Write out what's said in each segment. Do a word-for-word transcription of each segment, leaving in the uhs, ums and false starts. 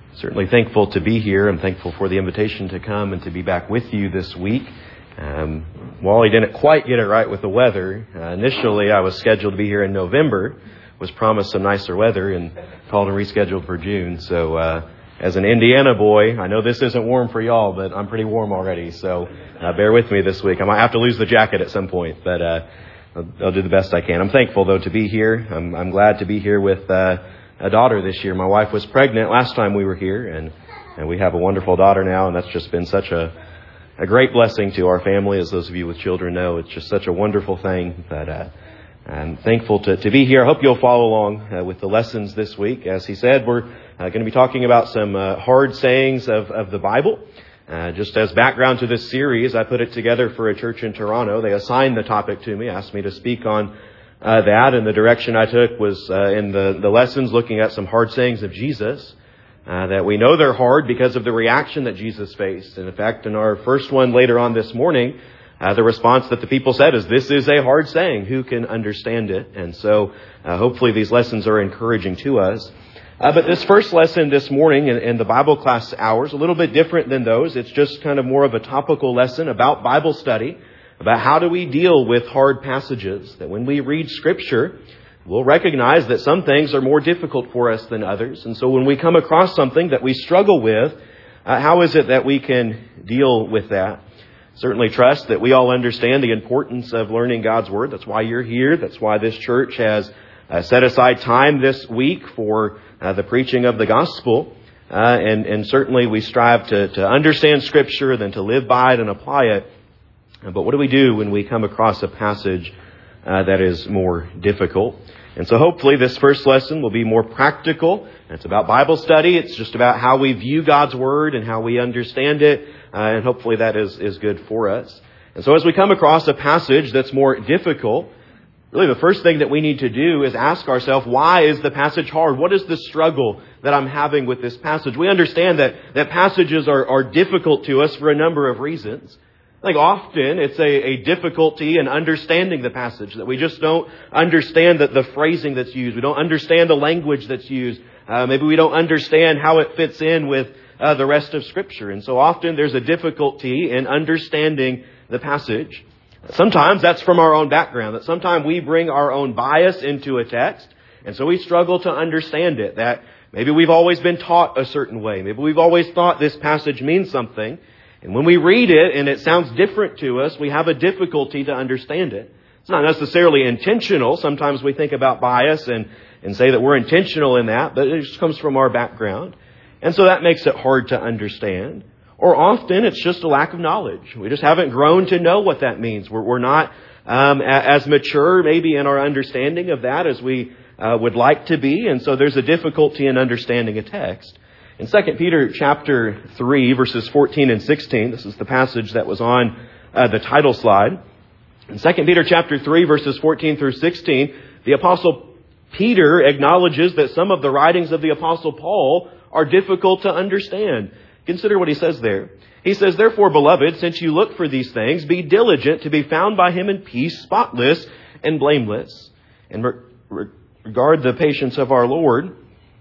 Certainly thankful to be here. I'm thankful for the invitation to come and to be back with you this week. Um, Wally didn't quite get it right with the weather. Uh, initially, I was scheduled to be here in November, was promised some nicer weather, and called and rescheduled for June. So uh, as an Indiana boy, I know this isn't warm for y'all, but I'm pretty warm already. So uh, bear with me this week. I might have to lose the jacket at some point, but uh, I'll, I'll do the best I can. I'm thankful, though, to be here. I'm, I'm glad to be here with uh, a daughter this year. My wife was pregnant last time we were here, and, and we have a wonderful daughter now, and that's just been such a, a great blessing to our family. As those of you with children know, it's just such a wonderful thing that uh, I'm thankful to, to be here. I hope you'll follow along uh, with the lessons this week. As he said, we're uh, going to be talking about some uh, hard sayings of, of the Bible. Uh, just as background to this series, I put it together for a church in Toronto. They assigned the topic to me, asked me to speak on Uh, that, and the direction I took was uh, in the, the lessons looking at some hard sayings of Jesus, uh, that we know they're hard because of the reaction that Jesus faced. And in fact, in our first one later on this morning, uh, the response that the people said is, "This is a hard saying. Who can understand it?" And so uh, hopefully these lessons are encouraging to us. Uh, but this first lesson this morning in, in the Bible class hours, a little bit different than those. It's just kind of more of a topical lesson about Bible study, about how do we deal with hard passages, that when we read Scripture, we'll recognize that some things are more difficult for us than others. And so when we come across something that we struggle with, uh, how is it that we can deal with that? Certainly trust that we all understand the importance of learning God's Word. That's why you're here. That's why this church has uh, set aside time this week for uh, the preaching of the gospel. Uh, and, and certainly we strive to, to understand Scripture, then to live by it and apply it. But what do we do when we come across a passage uh, that is more difficult? And so hopefully this first lesson will be more practical. It's about Bible study. It's just about how we view God's Word and how we understand it. Uh, and hopefully that is, is good for us. And so as we come across a passage that's more difficult, really the first thing that we need to do is ask ourselves, why is the passage hard? What is the struggle that I'm having with this passage? We understand that, that passages are, are difficult to us for a number of reasons. I think often it's a, a difficulty in understanding the passage, that we just don't understand the, the phrasing that's used. We don't understand the language that's used. Uh, maybe we don't understand how it fits in with uh, the rest of Scripture. And so often there's a difficulty in understanding the passage. Sometimes that's from our own background, that sometimes we bring our own bias into a text, and so we struggle to understand it. That maybe we've always been taught a certain way. Maybe we've always thought this passage means something. And when we read it and it sounds different to us, we have a difficulty to understand it. It's not necessarily intentional. Sometimes we think about bias and, and say that we're intentional in that, but it just comes from our background. And so that makes it hard to understand. Or often it's just a lack of knowledge. We just haven't grown to know what that means. We're, we're not um, as mature maybe in our understanding of that as we uh, would like to be. And so there's a difficulty in understanding a text. In Second Peter chapter three, verses fourteen and sixteen, this is the passage that was on uh, the title slide. In Second Peter chapter three, verses fourteen through sixteen, the Apostle Peter acknowledges that some of the writings of the Apostle Paul are difficult to understand. Consider what he says there. He says, "Therefore, beloved, since you look for these things, be diligent to be found by him in peace, spotless and blameless. And re- re- regard the patience of our Lord."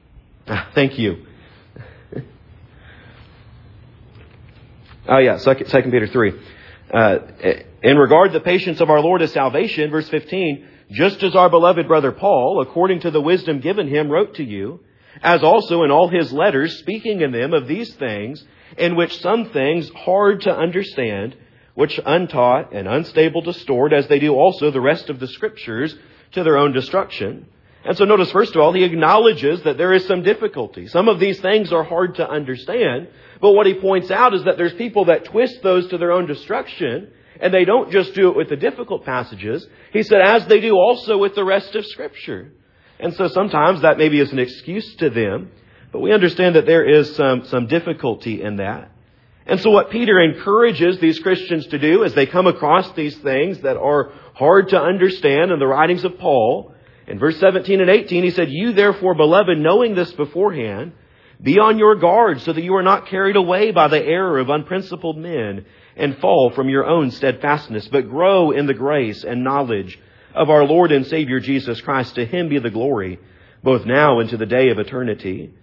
Ah, thank you. Oh, yeah, Second Peter three. Uh, in regard to the patience of our Lord as salvation, verse fifteen, "Just as our beloved brother Paul, according to the wisdom given him, wrote to you, as also in all his letters, speaking in them of these things, in which some things hard to understand, which untaught and unstable distort, as they do also the rest of the Scriptures, to their own destruction." And so notice, first of all, he acknowledges that there is some difficulty. Some of these things are hard to understand. But what he points out is that there's people that twist those to their own destruction. And they don't just do it with the difficult passages. He said, as they do also with the rest of Scripture. And so sometimes that maybe is an excuse to them. But we understand that there is some, some difficulty in that. And so what Peter encourages these Christians to do as they come across these things that are hard to understand in the writings of Paul, in verse seventeen and eighteen, he said, "You therefore, beloved, knowing this beforehand, be on your guard so that you are not carried away by the error of unprincipled men and fall from your own steadfastness, but grow in the grace and knowledge of our Lord and Savior Jesus Christ. To him be the glory, both now and to the day of eternity.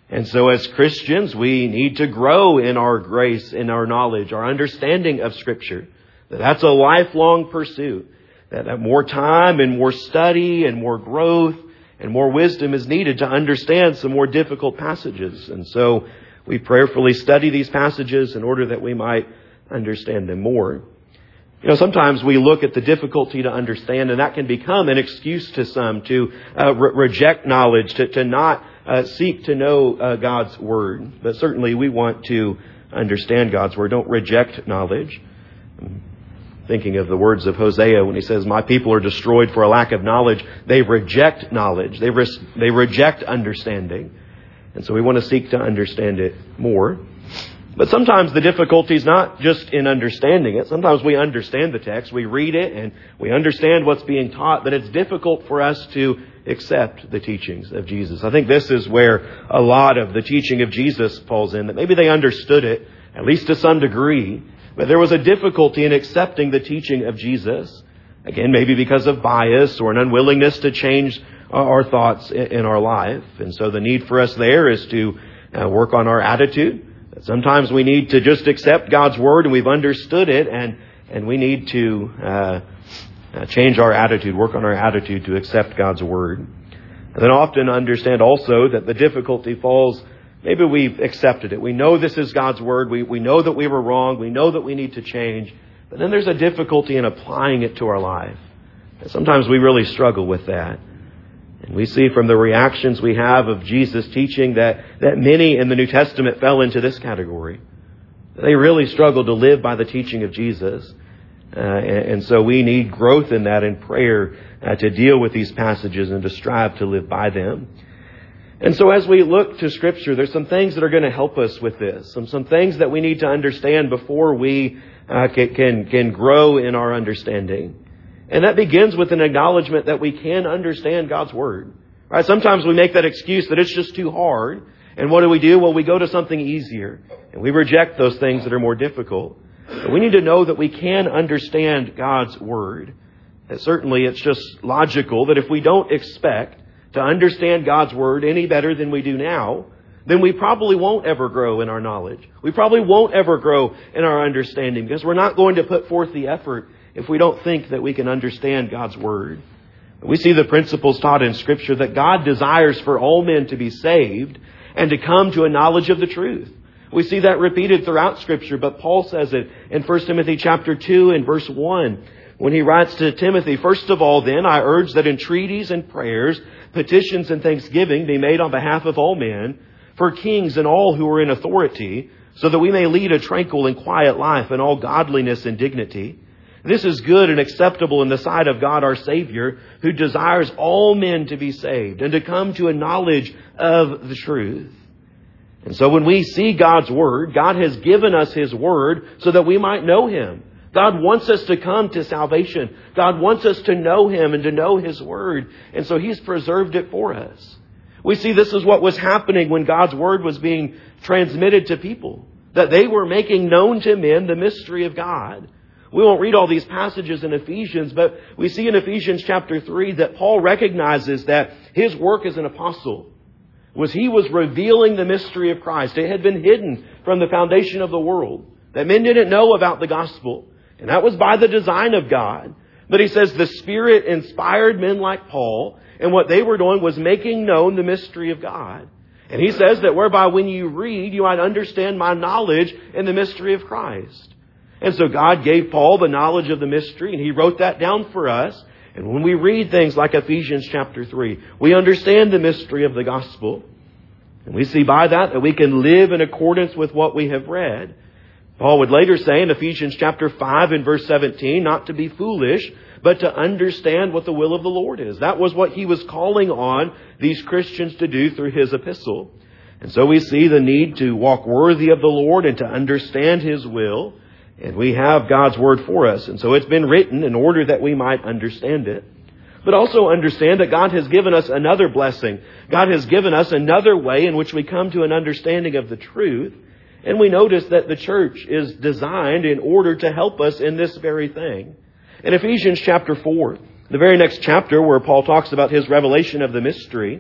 And so as Christians, we need to grow in our grace, in our knowledge, our understanding of Scripture. That that's a lifelong pursuit. That, that more time and more study and more growth and more wisdom is needed to understand some more difficult passages. And so we prayerfully study these passages in order that we might understand them more. You know, sometimes we look at the difficulty to understand, and that can become an excuse to some to uh, re- reject knowledge, to, to not uh, seek to know uh, God's Word. But certainly we want to understand God's Word. Don't reject knowledge. I'm thinking of the words of Hosea when he says, "My people are destroyed for a lack of knowledge." They reject knowledge. They, res- they reject understanding. And so we want to seek to understand it more. But sometimes the difficulty is not just in understanding it. Sometimes we understand the text, we read it, and we understand what's being taught, but it's difficult for us to accept the teachings of Jesus. I think this is where a lot of the teaching of Jesus falls in, that maybe they understood it, at least to some degree, but there was a difficulty in accepting the teaching of Jesus. Again, maybe because of bias or an unwillingness to change our thoughts in our life. And so the need for us there is to uh, work on our attitude. Sometimes we need to just accept God's Word and we've understood it, and, and we need to uh, uh, change our attitude, work on our attitude to accept God's Word. And then often understand also that the difficulty falls, maybe we've accepted it. We know this is God's Word. We, we know that we were wrong. We know that we need to change. But then there's a difficulty in applying it to our life. And sometimes we really struggle with that. And we see from the reactions we have of Jesus' teaching that, that many in the New Testament fell into this category. They really struggled to live by the teaching of Jesus. Uh, and, and so we need growth in that in prayer uh, to deal with these passages and to strive to live by them. And so as we look to Scripture, there's some things that are going to help us with this. Some, some things that we need to understand before we uh, can, can, can grow in our understanding. And that begins with an acknowledgement that we can understand God's Word. Right? Sometimes we make that excuse that it's just too hard. And what do we do? Well, we go to something easier. And we reject those things that are more difficult. But we need to know that we can understand God's Word. That certainly it's just logical that if we don't expect to understand God's Word any better than we do now, then we probably won't ever grow in our knowledge. We probably won't ever grow in our understanding because we're not going to put forth the effort if we don't think that we can understand God's Word. We see the principles taught in Scripture that God desires for all men to be saved and to come to a knowledge of the truth. We see that repeated throughout Scripture, but Paul says it in First Timothy chapter two and verse one when he writes to Timothy, "First of all, then, I urge that entreaties and prayers, petitions and thanksgiving be made on behalf of all men, for kings and all who are in authority, so that we may lead a tranquil and quiet life in all godliness and dignity. This is good and acceptable in the sight of God our Savior, who desires all men to be saved and to come to a knowledge of the truth." And so when we see God's Word, God has given us His Word so that we might know Him. God wants us to come to salvation. God wants us to know Him and to know His Word. And so He's preserved it for us. We see this is what was happening when God's Word was being transmitted to people. That they were making known to men the mystery of God. We won't read all these passages in Ephesians, but we see in Ephesians chapter three that Paul recognizes that his work as an apostle was he was revealing the mystery of Christ. It had been hidden from the foundation of the world, that men didn't know about the gospel. And that was by the design of God. But he says the Spirit inspired men like Paul, and what they were doing was making known the mystery of God. And he says that whereby when you read, you might understand my knowledge in the mystery of Christ. And so God gave Paul the knowledge of the mystery, and he wrote that down for us. And when we read things like Ephesians chapter three, we understand the mystery of the gospel. And we see by that that we can live in accordance with what we have read. Paul would later say in Ephesians chapter five and verse seventeen, not to be foolish, but to understand what the will of the Lord is. That was what he was calling on these Christians to do through his epistle. And so we see the need to walk worthy of the Lord and to understand His will. And we have God's Word for us. And so it's been written in order that we might understand it. But also understand that God has given us another blessing. God has given us another way in which we come to an understanding of the truth. And we notice that the church is designed in order to help us in this very thing. In Ephesians chapter four, the very next chapter where Paul talks about his revelation of the mystery,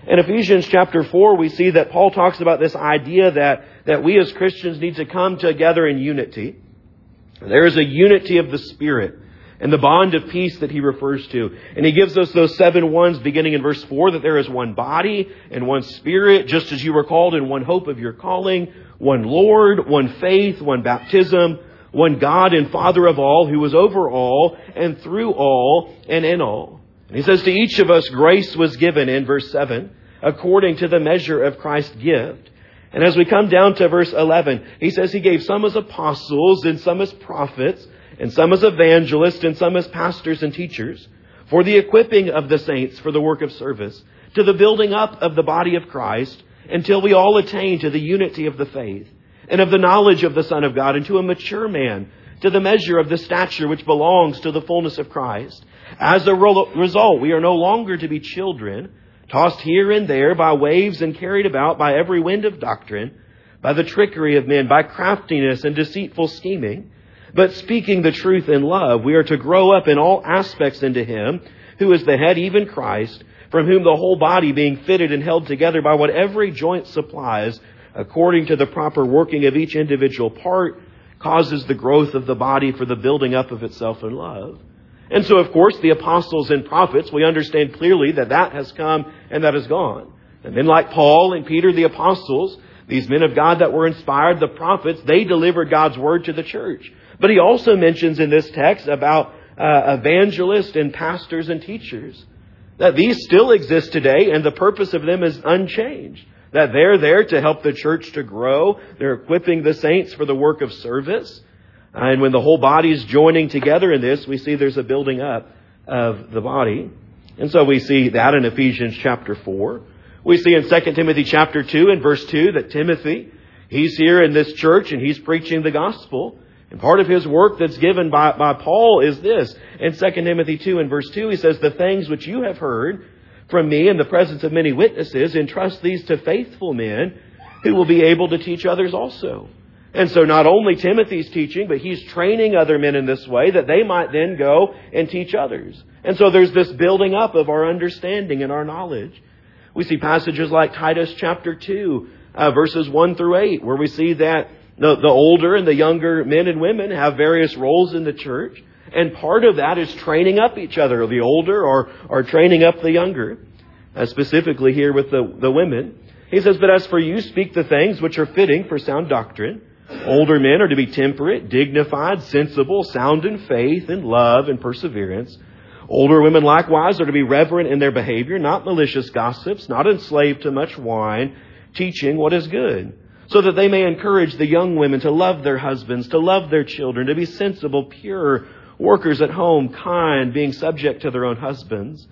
In Ephesians chapter four, we see that Paul talks about this idea that, that we as Christians need to come together in unity. There is a unity of the Spirit and the bond of peace that he refers to. And he gives us those seven ones beginning in verse four, that there is one body and one Spirit, just as you were called in one hope of your calling, one Lord, one faith, one baptism, one God and Father of all, who is over all and through all and in all. And he says to each of us, grace was given in verse seven, according to the measure of Christ's gift. And as we come down to verse eleven, he says he gave some as apostles and some as prophets and some as evangelists and some as pastors and teachers for the equipping of the saints for the work of service, to the building up of the body of Christ, until we all attain to the unity of the faith and of the knowledge of the Son of God, and to a mature man, to the measure of the stature which belongs to the fullness of Christ. As a result, we are no longer to be children, tossed here and there by waves and carried about by every wind of doctrine, by the trickery of men, by craftiness and deceitful scheming. But speaking the truth in love, we are to grow up in all aspects into Him, who is the head, even Christ, from whom the whole body, being fitted and held together by what every joint supplies, according to the proper working of each individual part, causes the growth of the body for the building up of itself in love. And so, of course, the apostles and prophets, we understand clearly that that has come and that is gone. And men like Paul and Peter, the apostles, these men of God that were inspired, the prophets, they delivered God's word to the church. But he also mentions in this text about uh, evangelists and pastors and teachers, that these still exist today, and the purpose of them is unchanged. That they're there to help the church to grow. They're equipping the saints for the work of service. And when the whole body is joining together in this, we see there's a building up of the body. And so we see that in Ephesians chapter four. We see in Second Timothy chapter two and verse two that Timothy, he's here in this church and he's preaching the gospel. And part of his work that's given by, by Paul is this. In Second Timothy two and verse two, he says, the things which you have heard from me in the presence of many witnesses, entrust these to faithful men who will be able to teach others also. And so not only Timothy's teaching, but he's training other men in this way that they might then go and teach others. And so there's this building up of our understanding and our knowledge. We see passages like Titus chapter two, uh, verses one through eight, where we see that the, the older and the younger men and women have various roles in the church. And part of that is training up each other, the older or, or training up the younger, uh, specifically here with the, the women. He says, but as for you, speak the things which are fitting for sound doctrine. Older men are to be temperate, dignified, sensible, sound in faith and love and perseverance. Older women likewise are to be reverent in their behavior, not malicious gossips, not enslaved to much wine, teaching what is good, so that they may encourage the young women to love their husbands, to love their children, to be sensible, pure, workers at home, kind, being subject to their own husbands,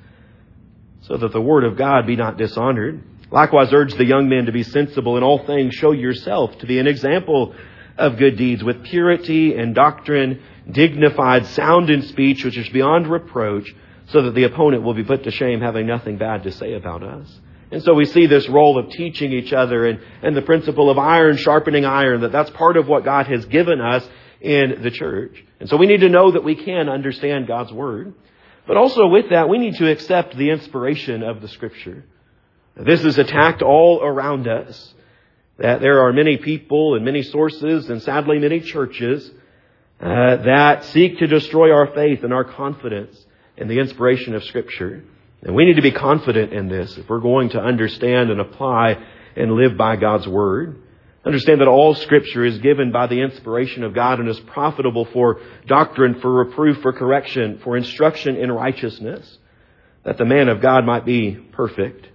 so that the word of God be not dishonored. Likewise, urge the young men to be sensible in all things. Show yourself to be an example of good deeds with purity and doctrine, dignified, sound in speech, which is beyond reproach, so that the opponent will be put to shame, having nothing bad to say about us. And so we see this role of teaching each other and, and the principle of iron sharpening iron, that that's part of what God has given us in the church. And so we need to know that we can understand God's Word. But also with that, we need to accept the inspiration of the Scripture. This is attacked all around us. That there are many people and many sources and sadly many churches uh, that seek to destroy our faith and our confidence in the inspiration of Scripture. And we need to be confident in this if we're going to understand and apply and live by God's Word. Understand that all Scripture is given by the inspiration of God and is profitable for doctrine, for reproof, for correction, for instruction in righteousness, that the man of God might be perfect,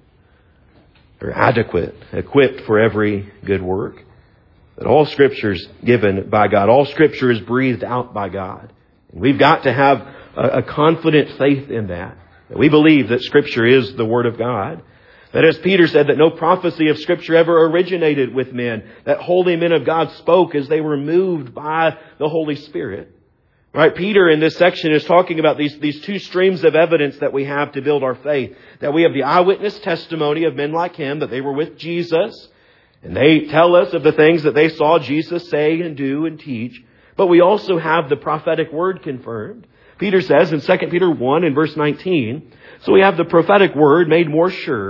or adequate, equipped for every good work. That all Scripture is given by God. All Scripture is breathed out by God. And we've got to have a, a confident faith in that. That we believe that Scripture is the Word of God. That as Peter said, that no prophecy of Scripture ever originated with men. That holy men of God spoke as they were moved by the Holy Spirit. Right? Peter in this section is talking about these, these two streams of evidence that we have to build our faith. That we have the eyewitness testimony of men like him, that they were with Jesus. And they tell us of the things that they saw Jesus say and do and teach. But we also have the prophetic word confirmed. Peter says in Second Peter one and verse nineteen, so we have the prophetic word made more sure,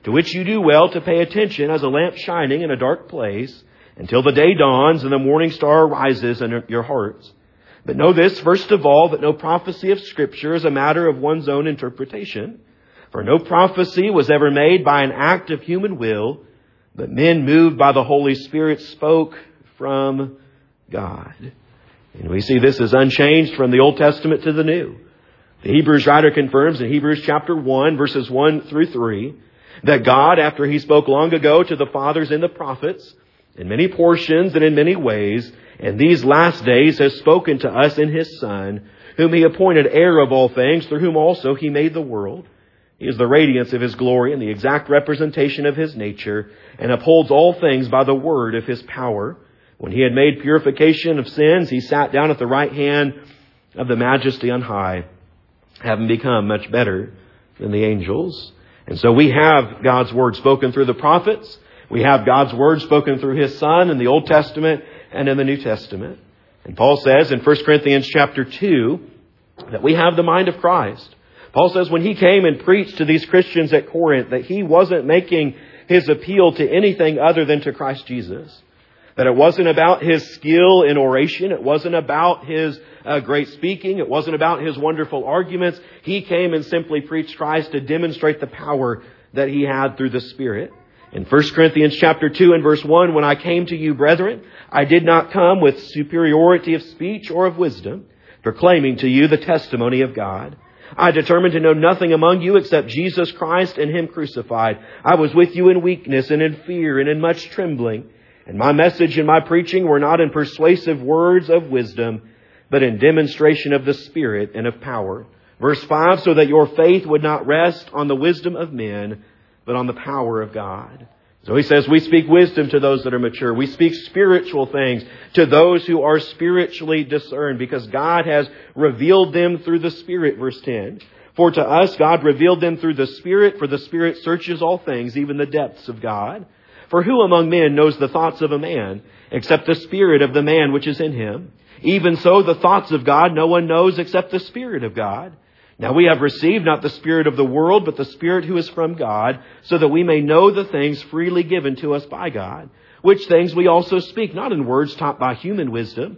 to which you do well to pay attention as a lamp shining in a dark place until the day dawns and the morning star rises in your hearts. But know this, first of all, that no prophecy of Scripture is a matter of one's own interpretation. For no prophecy was ever made by an act of human will, but men moved by the Holy Spirit spoke from God. And we see this is unchanged from the Old Testament to the New. The Hebrews writer confirms in Hebrews chapter one, verses one through three, that God, after He spoke long ago to the fathers and the prophets, in many portions and in many ways, in these last days has spoken to us in His Son, whom He appointed heir of all things, through whom also He made the world. He is the radiance of His glory and the exact representation of His nature, and upholds all things by the word of His power. When He had made purification of sins, He sat down at the right hand of the Majesty on high, having become much better than the angels. And so we have God's word spoken through the prophets. We have God's word spoken through His Son in the Old Testament and in the New Testament. And Paul says in First Corinthians chapter two that we have the mind of Christ. Paul says when he came and preached to these Christians at Corinth that he wasn't making his appeal to anything other than to Christ Jesus. That it wasn't about his skill in oration. It wasn't about his uh, great speaking. It wasn't about his wonderful arguments. He came and simply preached Christ to demonstrate the power that He had through the Spirit. In First Corinthians chapter two and verse one, when I came to you, brethren, I did not come with superiority of speech or of wisdom, proclaiming to you the testimony of God. I determined to know nothing among you except Jesus Christ and Him crucified. I was with you in weakness and in fear and in much trembling. And my message and my preaching were not in persuasive words of wisdom, but in demonstration of the Spirit and of power. Verse five, so that your faith would not rest on the wisdom of men, but on the power of God. So he says we speak wisdom to those that are mature. We speak spiritual things to those who are spiritually discerned, because God has revealed them through the Spirit, verse ten. For to us God revealed them through the Spirit, for the Spirit searches all things, even the depths of God. For who among men knows the thoughts of a man, except the spirit of the man which is in him? Even so, the thoughts of God no one knows except the Spirit of God. Now we have received not the spirit of the world, but the Spirit who is from God, so that we may know the things freely given to us by God, which things we also speak, not in words taught by human wisdom,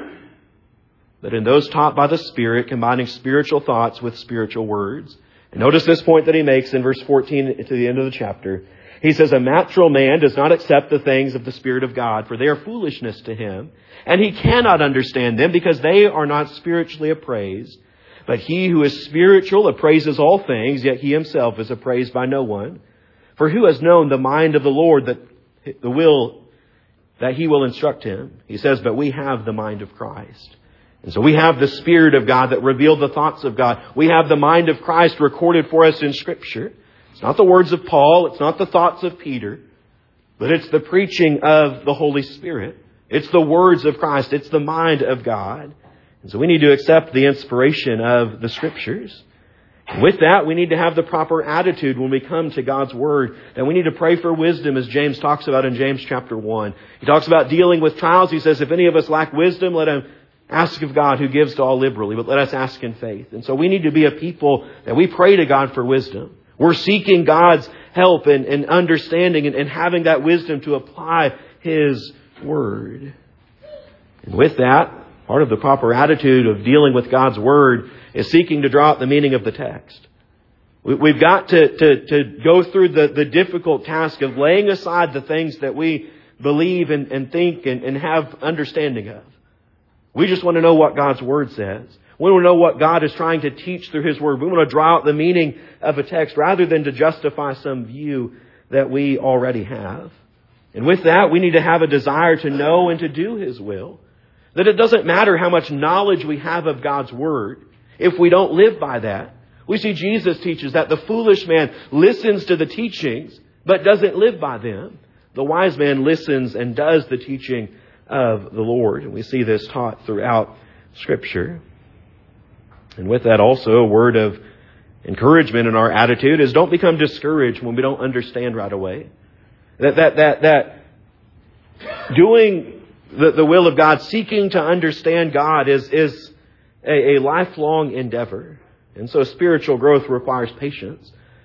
but in those taught by the Spirit, combining spiritual thoughts with spiritual words. And notice this point that he makes in verse fourteen to the end of the chapter. He says, a natural man does not accept the things of the Spirit of God, for they are foolishness to him, and he cannot understand them because they are not spiritually appraised. But he who is spiritual appraises all things, yet he himself is appraised by no one. For who has known the mind of the Lord, that the will that He will instruct him? He says, but we have the mind of Christ. And so we have the Spirit of God that revealed the thoughts of God. We have the mind of Christ recorded for us in Scripture. It's not the words of Paul. It's not the thoughts of Peter. But it's the preaching of the Holy Spirit. It's the words of Christ. It's the mind of God. And so we need to accept the inspiration of the Scriptures. And with that, we need to have the proper attitude when we come to God's Word. And we need to pray for wisdom, as James talks about in James chapter one. He talks about dealing with trials. He says, if any of us lack wisdom, let him ask of God, who gives to all liberally, but let us ask in faith. And so we need to be a people that we pray to God for wisdom. We're seeking God's help and, and understanding and, and having that wisdom to apply His Word. And with that, part of the proper attitude of dealing with God's Word is seeking to draw out the meaning of the text. We, we've got to, to, to go through the, the difficult task of laying aside the things that we believe and, and think and, and have understanding of. We just want to know what God's Word says. We want to know what God is trying to teach through His Word. We want to draw out the meaning of a text rather than to justify some view that we already have. And with that, we need to have a desire to know and to do His will. That it doesn't matter how much knowledge we have of God's Word if we don't live by that. We see Jesus teaches that the foolish man listens to the teachings but doesn't live by them. The wise man listens and does the teaching of the Lord. And we see this taught throughout Scripture. And with that also, a word of encouragement in our attitude is don't become discouraged when we don't understand right away. That that that that doing the, the will of God, seeking to understand God is, is a, a lifelong endeavor. And so spiritual growth requires patience.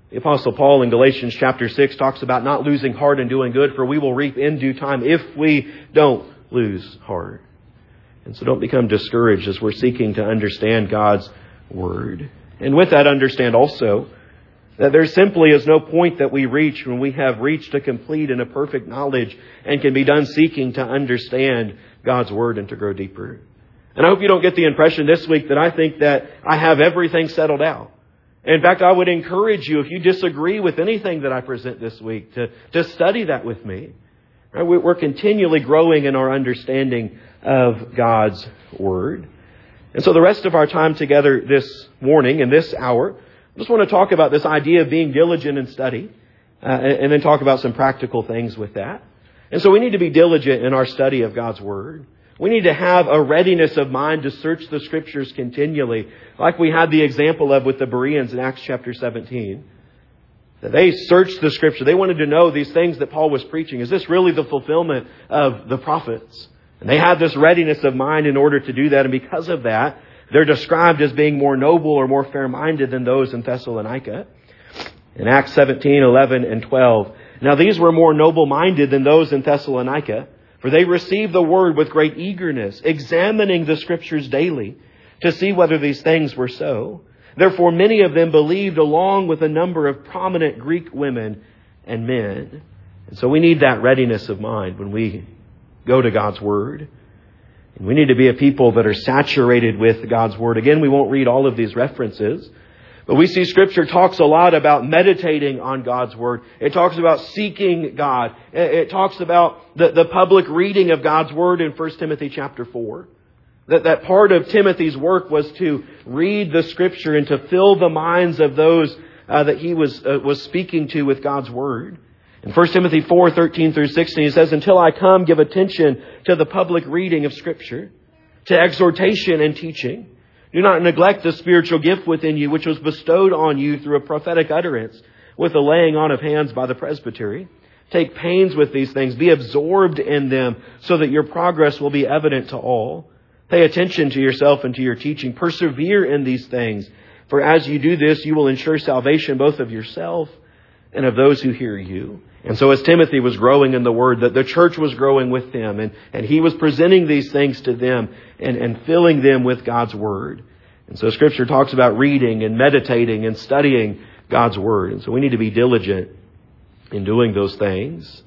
The Apostle Paul in Galatians chapter six talks about not losing heart and doing good, for we will reap in due time if we don't lose heart. And so don't become discouraged as we're seeking to understand God's Word. And with that, understand also that there simply is no point that we reach when we have reached a complete and a perfect knowledge and can be done seeking to understand God's Word and to grow deeper. And I hope you don't get the impression this week that I think that I have everything settled out. In fact, I would encourage you, if you disagree with anything that I present this week, to, to study that with me. Right? We're continually growing in our understanding of God's Word. And so the rest of our time together this morning, in this hour, I just want to talk about this idea of being diligent in study, uh, and, and then talk about some practical things with that. And so we need to be diligent in our study of God's Word. We need to have a readiness of mind to search the Scriptures continually, like we had the example of with the Bereans in Acts chapter seventeen. That they searched the Scripture. They wanted to know these things that Paul was preaching. Is this really the fulfillment of the prophets? And they had this readiness of mind in order to do that. And because of that, they're described as being more noble or more fair-minded than those in Thessalonica. In Acts seventeen, eleven, and twelve. Now these were more noble-minded than those in Thessalonica, for they received the word with great eagerness, examining the Scriptures daily to see whether these things were so. Therefore many of them believed, along with a number of prominent Greek women and men. And so we need that readiness of mind when we go to God's Word. And we need to be a people that are saturated with God's Word. Again, we won't read all of these references, but we see Scripture talks a lot about meditating on God's Word. It talks about seeking God. It talks about the, the public reading of God's Word in First Timothy chapter four. That, that part of Timothy's work was to read the Scripture and to fill the minds of those uh, that he was uh, was speaking to with God's Word. In First Timothy four, thirteen through sixteen, he says, "Until I come, give attention to the public reading of Scripture, to exhortation and teaching. Do not neglect the spiritual gift within you, which was bestowed on you through a prophetic utterance, with the laying on of hands by the presbytery. Take pains with these things. Be absorbed in them, so that your progress will be evident to all. Pay attention to yourself and to your teaching. Persevere in these things. For as you do this, you will ensure salvation both of yourself and of those who hear you." And so as Timothy was growing in the Word, that the church was growing with him, and, and he was presenting these things to them and, and filling them with God's Word. And so Scripture talks about reading and meditating and studying God's Word. And so we need to be diligent in doing those things.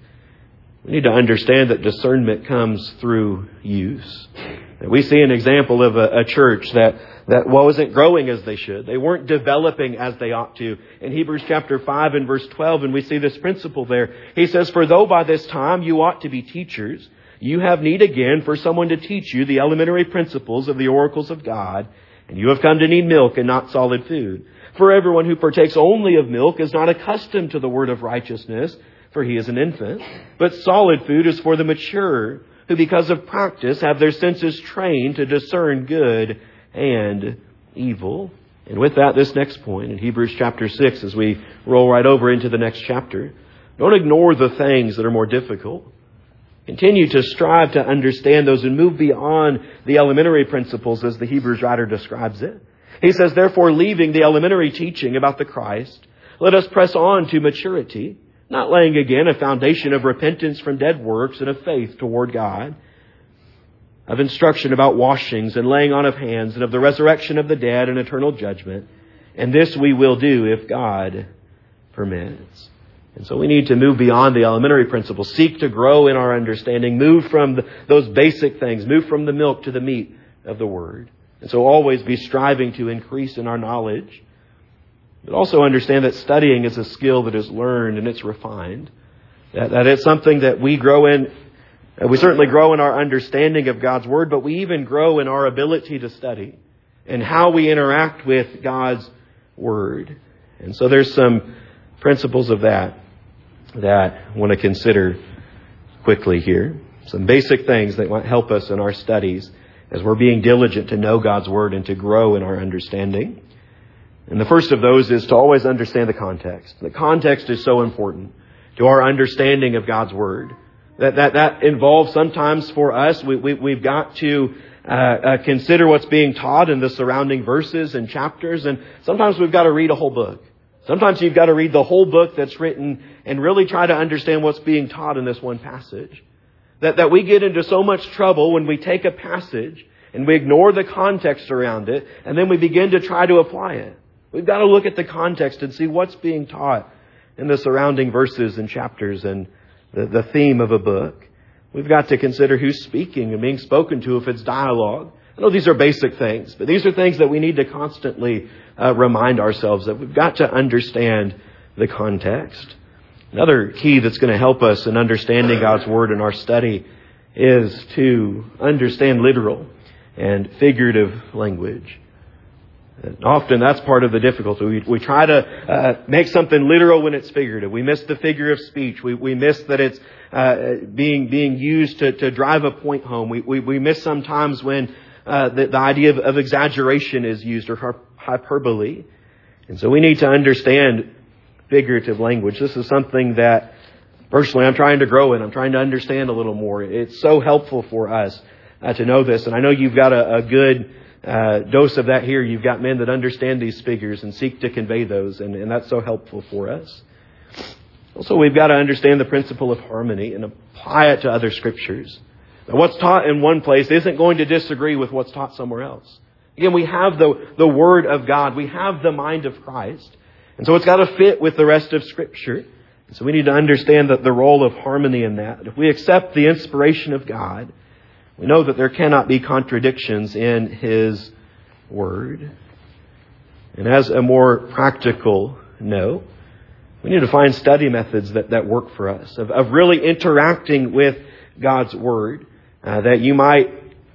We need to understand that discernment comes through use. And we see an example of a, a church that that wasn't growing as they should. They weren't developing as they ought to. In Hebrews chapter five and verse twelve, and we see this principle there. He says, "For though by this time you ought to be teachers, you have need again for someone to teach you the elementary principles of the oracles of God, and you have come to need milk and not solid food. For everyone who partakes only of milk is not accustomed to the word of righteousness, for he is an infant. But solid food is for the mature, who because of practice have their senses trained to discern good and evil." And with that, this next point in Hebrews chapter six, as we roll right over into the next chapter, don't ignore the things that are more difficult. Continue to strive to understand those and move beyond the elementary principles as the Hebrews writer describes it. He says, "Therefore, leaving the elementary teaching about the Christ, let us press on to maturity, not laying again a foundation of repentance from dead works and of faith toward God, of instruction about washings and laying on of hands, and of the resurrection of the dead and eternal judgment. And this we will do if God permits." And so we need to move beyond the elementary principles, seek to grow in our understanding, move from the, those basic things, move from the milk to the meat of the Word. And so always be striving to increase in our knowledge. But also understand that studying is a skill that is learned and it's refined. That, that it's something that we grow in. We certainly grow in our understanding of God's Word, but we even grow in our ability to study and how we interact with God's Word. And so there's some principles of that that I want to consider quickly here. Some basic things that might help us in our studies as we're being diligent to know God's Word and to grow in our understanding. And the first of those is to always understand the context. The context is so important to our understanding of God's Word. That that, that involves sometimes for us, we, we, we've got to uh, uh, consider what's being taught in the surrounding verses and chapters. And sometimes we've got to read a whole book. Sometimes you've got to read the whole book that's written and really try to understand what's being taught in this one passage. That, that we get into so much trouble when we take a passage and we ignore the context around it, and then we begin to try to apply it. We've got to look at the context and see what's being taught in the surrounding verses and chapters and the, the theme of a book. We've got to consider who's speaking and being spoken to if it's dialogue. I know these are basic things, but these are things that we need to constantly uh, remind ourselves that we've got to understand the context. Another key that's going to help us in understanding God's Word in our study is to understand literal and figurative language. And often that's part of the difficulty. We, we try to uh, make something literal when it's figurative. We miss the figure of speech. We, we miss that it's uh, being being used to, to drive a point home. We, we, we miss sometimes when uh, the, the idea of, of exaggeration is used or hyperbole. And so we need to understand figurative language. This is something that personally I'm trying to grow in. I'm trying to understand a little more. It's so helpful for us uh, to know this. And I know you've got a, a good uh, dose of that here. You've got men that understand these figures and seek to convey those. And, and that's so helpful for us. Also, we've got to understand the principle of harmony and apply it to other scriptures. Now, what's taught in one place isn't going to disagree with what's taught somewhere else. Again, we have the, the Word of God. We have the mind of Christ. And so it's got to fit with the rest of Scripture. And so we need to understand that the role of harmony in that. If we accept the inspiration of God, we know that there cannot be contradictions in His Word. And as a more practical note, we need to find study methods that, that work for us, of, of really interacting with God's Word, uh, that you might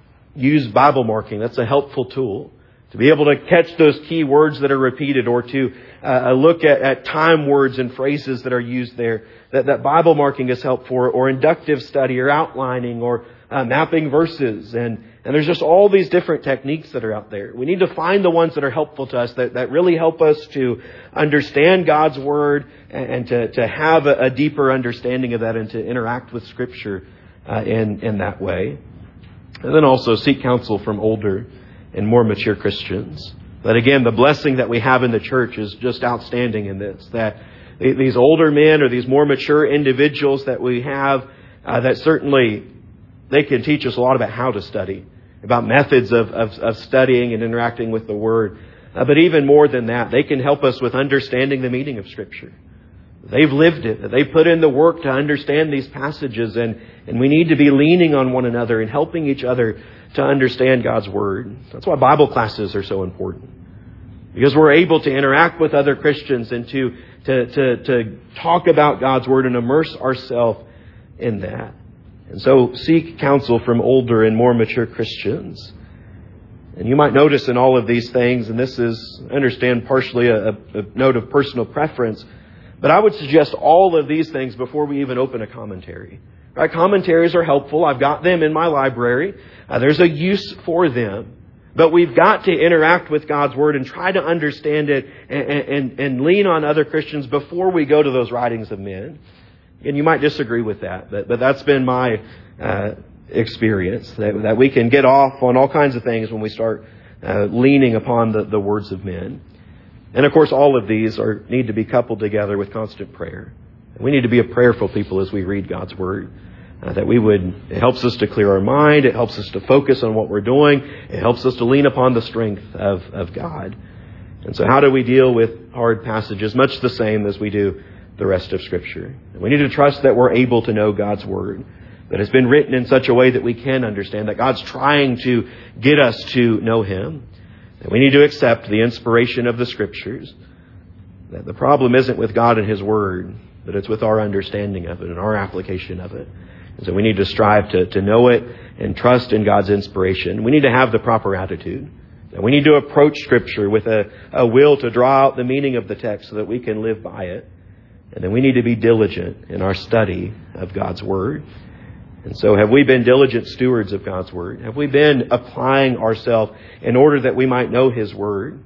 use Bible marking. That's a helpful tool to be able to catch those key words that are repeated, or to uh, look at, at time words and phrases that are used there. That, that Bible marking is helpful, or inductive study, or outlining, or uh, mapping verses. And, and there's just all these different techniques that are out there. We need to find the ones that are helpful to us, that, that really help us to understand God's Word and, and to, to have a, a deeper understanding of that, and to interact with Scripture uh, in, in that way. And then also seek counsel from older and more mature Christians. But again, the blessing that we have in the church is just outstanding in this. That these older men or these more mature individuals that we have, uh, that certainly they can teach us a lot about how to study, about methods of, of, of studying and interacting with the Word. Uh, but even more than that, they can help us with understanding the meaning of Scripture. They've lived it. They've put in the work to understand these passages. And, and we need to be leaning on one another and helping each other to understand God's Word. That's why Bible classes are so important. Because we're able to interact with other Christians and to, to, to, to talk about God's Word and immerse ourselves in that. And so seek counsel from older and more mature Christians. And you might notice in all of these things, and this is, I understand, partially a, a note of personal preference, but I would suggest all of these things before we even open a commentary. Right? Commentaries are helpful. I've got them in my library. Uh, there's a use for them. But we've got to interact with God's Word and try to understand it and, and, and lean on other Christians before we go to those writings of men. And you might disagree with that, but, but that's been my uh, experience, that, that we can get off on all kinds of things when we start uh, leaning upon the, the words of men. And of course, all of these are need to be coupled together with constant prayer. We need to be a prayerful people as we read God's Word. Uh, that we would, it helps us to clear our mind. It helps us to focus on what we're doing. It helps us to lean upon the strength of, of God. And so how do we deal with hard passages? Much the same as we do the rest of Scripture. And we need to trust that we're able to know God's Word, that it's been written in such a way that we can understand, that God's trying to get us to know Him. And we need to accept the inspiration of the Scriptures. That the problem isn't with God and His Word, but it's with our understanding of it and our application of it. And so we need to strive to, to know it and trust in God's inspiration. We need to have the proper attitude. And we need to approach Scripture with a, a will to draw out the meaning of the text so that we can live by it. And then we need to be diligent in our study of God's Word. And so have we been diligent stewards of God's Word? Have we been applying ourselves in order that we might know His Word?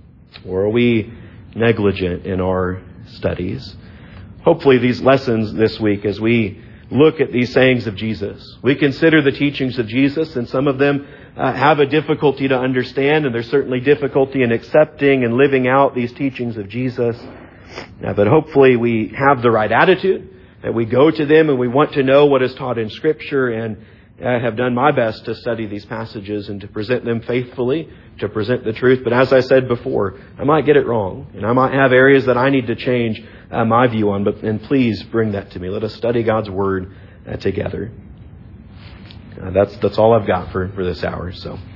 Or are we negligent in our studies? Hopefully these lessons this week, as we look at these sayings of Jesus, we consider the teachings of Jesus, and some of them uh, have a difficulty to understand, and there's certainly difficulty in accepting and living out these teachings of Jesus. Uh, but hopefully we have the right attitude, that we go to them and we want to know what is taught in Scripture, and I have done my best to study these passages and to present them faithfully, to present the truth. But as I said before, I might get it wrong, and I might have areas that I need to change uh, my view on. But and please bring that to me. Let us study God's Word uh, together. Uh, that's that's all I've got for, for this hour. So